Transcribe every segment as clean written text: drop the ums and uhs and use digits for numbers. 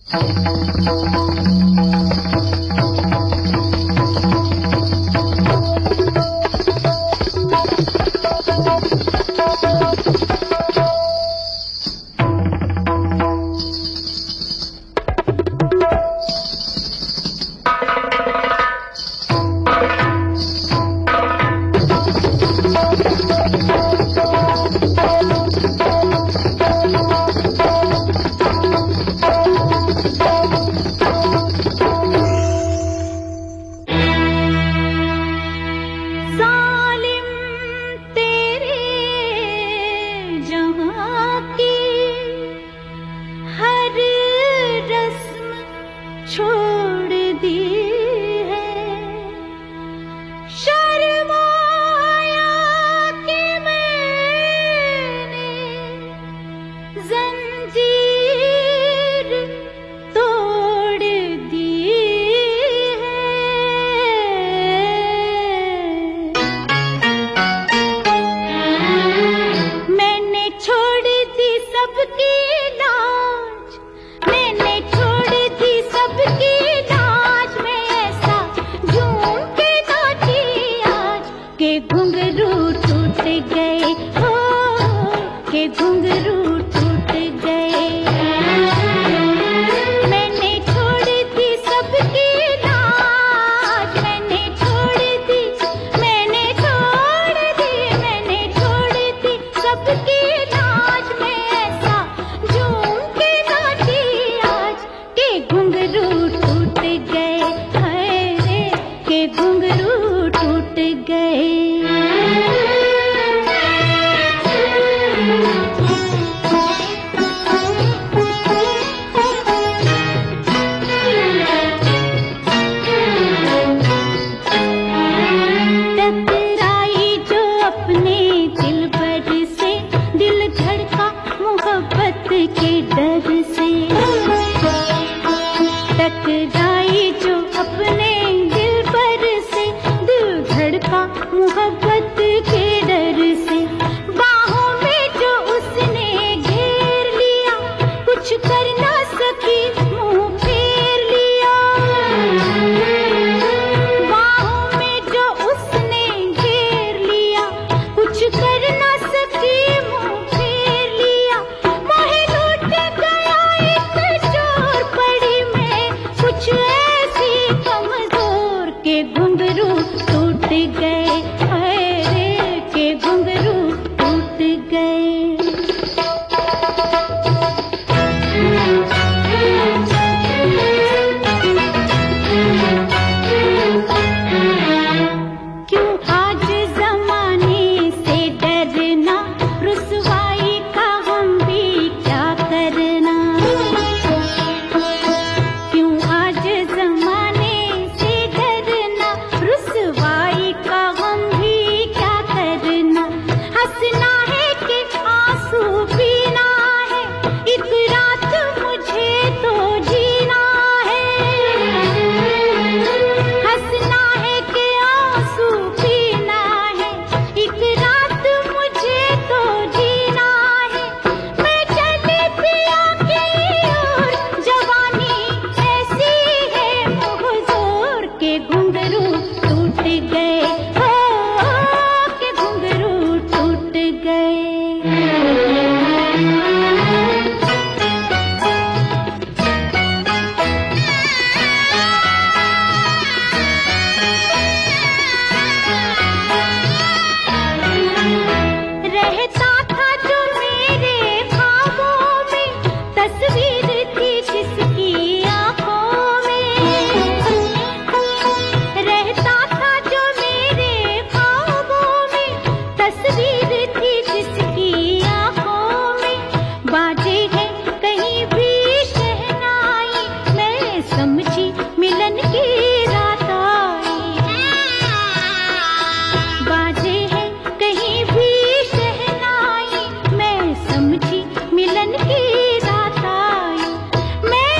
मिलन की रात आई, मैं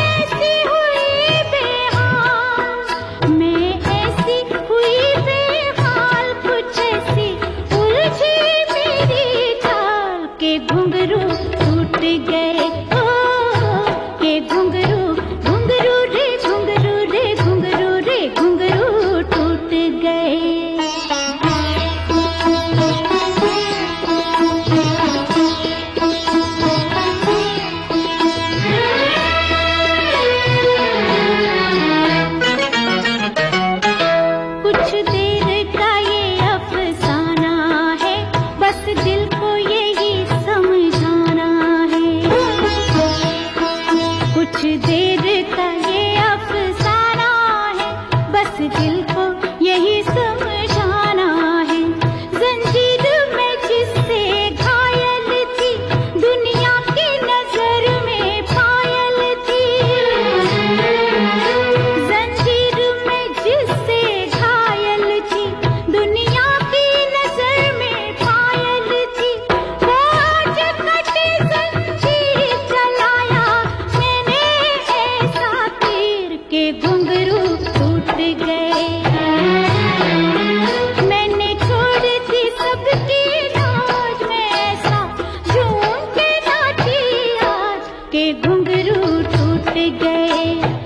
कुछ देर का ये अफसाना है, बस दिल को यही समझाना है। जंजीर में जिससे घायल थी, दुनिया की नजर में पायल थी। जंजीर में जिससे घायल थी, दुनिया की नजर में पायल थी। वो आज कटी जंजीर चलाया मैंने ऐसा तीर के घुंघरू टूट गए। मैंने छोड़ दी सबकी लाज, मैं ऐसा झूम के नाची आज के घुंघरू टूट गए।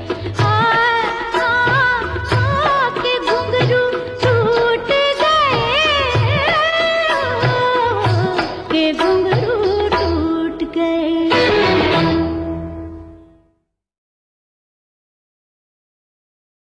के घुंघरू टूट गए, के